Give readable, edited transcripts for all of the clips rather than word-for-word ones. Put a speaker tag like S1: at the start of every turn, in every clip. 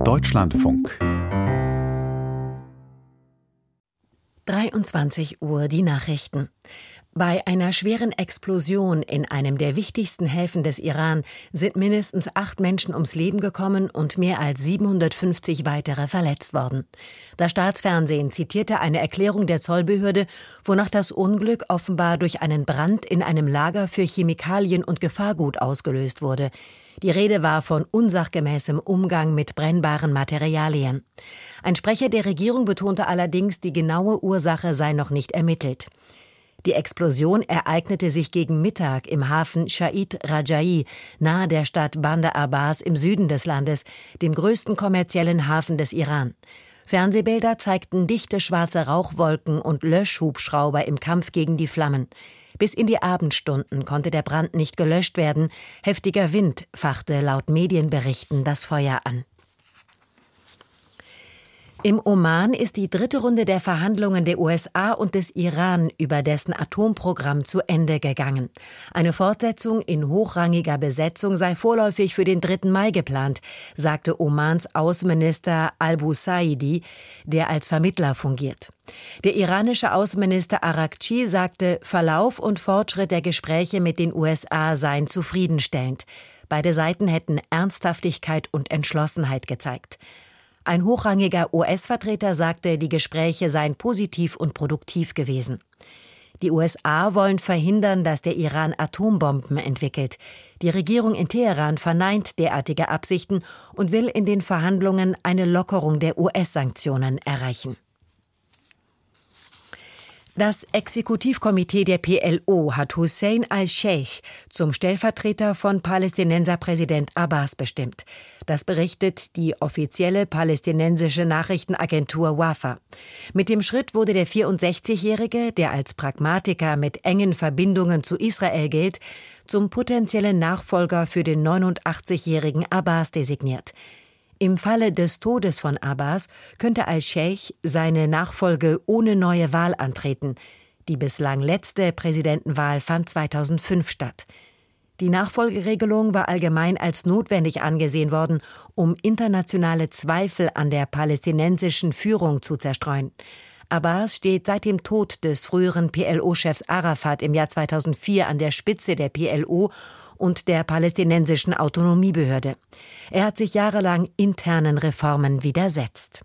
S1: Deutschlandfunk
S2: 23 Uhr die Nachrichten. Bei einer schweren Explosion in einem der wichtigsten Häfen des Iran sind mindestens 8 Menschen ums Leben gekommen und mehr als 750 weitere verletzt worden. Das Staatsfernsehen zitierte eine Erklärung der Zollbehörde, wonach das Unglück offenbar durch einen Brand in einem Lager für Chemikalien und Gefahrgut ausgelöst wurde. Die Rede war von unsachgemäßem Umgang mit brennbaren Materialien. Ein Sprecher der Regierung betonte allerdings, die genaue Ursache sei noch nicht ermittelt. Die Explosion ereignete sich gegen Mittag im Hafen Shahid Rajai, nahe der Stadt Bandar Abbas im Süden des Landes, dem größten kommerziellen Hafen des Iran. Fernsehbilder zeigten dichte schwarze Rauchwolken und Löschhubschrauber im Kampf gegen die Flammen. Bis in die Abendstunden konnte der Brand nicht gelöscht werden. Heftiger Wind fachte laut Medienberichten das Feuer an. Im Oman ist die 3. Runde der Verhandlungen der USA und des Iran über dessen Atomprogramm zu Ende gegangen. Eine Fortsetzung in hochrangiger Besetzung sei vorläufig für den 3. Mai geplant, sagte Omans Außenminister al-Busaidi, der als Vermittler fungiert. Der iranische Außenminister Araghchi sagte, Verlauf und Fortschritt der Gespräche mit den USA seien zufriedenstellend. Beide Seiten hätten Ernsthaftigkeit und Entschlossenheit gezeigt. Ein hochrangiger US-Vertreter sagte, die Gespräche seien positiv und produktiv gewesen. Die USA wollen verhindern, dass der Iran Atombomben entwickelt. Die Regierung in Teheran verneint derartige Absichten und will in den Verhandlungen eine Lockerung der US-Sanktionen erreichen. Das Exekutivkomitee der PLO hat Hussein al-Sheikh zum Stellvertreter von Palästinenserpräsident Abbas bestimmt. Das berichtet die offizielle palästinensische Nachrichtenagentur Wafa. Mit dem Schritt wurde der 64-Jährige, der als Pragmatiker mit engen Verbindungen zu Israel gilt, zum potenziellen Nachfolger für den 89-jährigen Abbas designiert. Im Falle des Todes von Abbas könnte al-Sheikh seine Nachfolge ohne neue Wahl antreten. Die bislang letzte Präsidentenwahl fand 2005 statt. Die Nachfolgeregelung war allgemein als notwendig angesehen worden, um internationale Zweifel an der palästinensischen Führung zu zerstreuen. Abbas steht seit dem Tod des früheren PLO-Chefs Arafat im Jahr 2004 an der Spitze der PLO und der palästinensischen Autonomiebehörde. Er hat sich jahrelang internen Reformen widersetzt.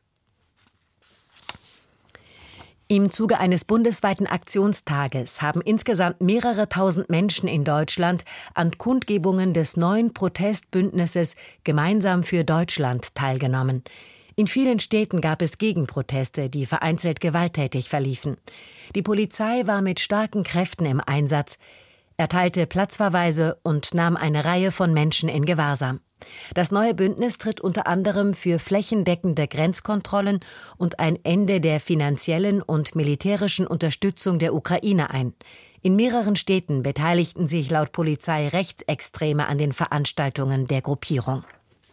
S2: Im Zuge eines bundesweiten Aktionstages haben insgesamt mehrere tausend Menschen in Deutschland an Kundgebungen des neuen Protestbündnisses Gemeinsam für Deutschland teilgenommen. In vielen Städten gab es Gegenproteste, die vereinzelt gewalttätig verliefen. Die Polizei war mit starken Kräften im Einsatz, erteilte Platzverweise und nahm eine Reihe von Menschen in Gewahrsam. Das neue Bündnis tritt unter anderem für flächendeckende Grenzkontrollen und ein Ende der finanziellen und militärischen Unterstützung der Ukraine ein. In mehreren Städten beteiligten sich laut Polizei Rechtsextreme an den Veranstaltungen der Gruppierung.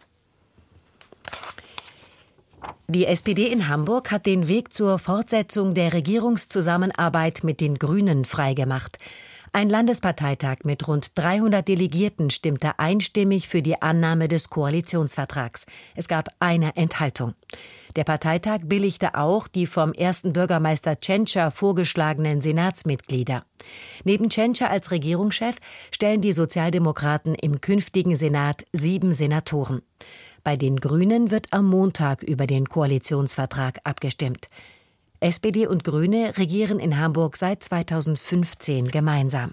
S2: Die SPD in Hamburg hat den Weg zur Fortsetzung der Regierungszusammenarbeit mit den Grünen freigemacht. Ein Landesparteitag mit rund 300 Delegierten stimmte einstimmig für die Annahme des Koalitionsvertrags. Es gab eine Enthaltung. Der Parteitag billigte auch die vom ersten Bürgermeister Tschentscher vorgeschlagenen Senatsmitglieder. Neben Tschentscher als Regierungschef stellen die Sozialdemokraten im künftigen Senat 7 Senatoren. Bei den Grünen wird am Montag über den Koalitionsvertrag abgestimmt. SPD und Grüne regieren in Hamburg seit 2015 gemeinsam.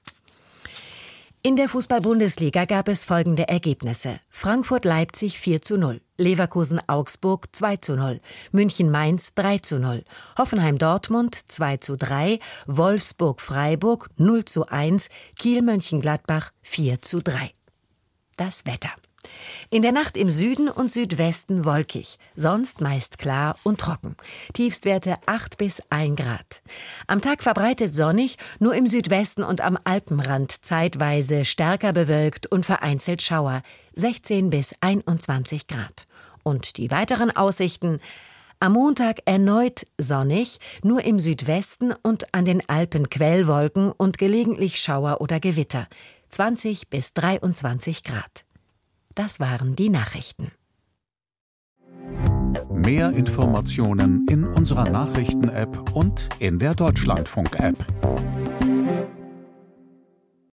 S2: In der Fußball-Bundesliga gab es folgende Ergebnisse: Frankfurt-Leipzig 4:0, Leverkusen-Augsburg 2:0, München-Mainz 3:0, Hoffenheim-Dortmund 2:3, Wolfsburg-Freiburg 0:1, Kiel-Mönchengladbach 4:3. Das Wetter. In der Nacht im Süden und Südwesten wolkig, sonst meist klar und trocken. Tiefstwerte 8 bis 1 Grad. Am Tag verbreitet sonnig, nur im Südwesten und am Alpenrand zeitweise stärker bewölkt und vereinzelt Schauer, 16 bis 21 Grad. Und die weiteren Aussichten: am Montag erneut sonnig, nur im Südwesten und an den Alpen Quellwolken und gelegentlich Schauer oder Gewitter, 20 bis 23 Grad. Das waren die Nachrichten.
S1: Mehr Informationen in unserer Nachrichten-App und in der Deutschlandfunk-App.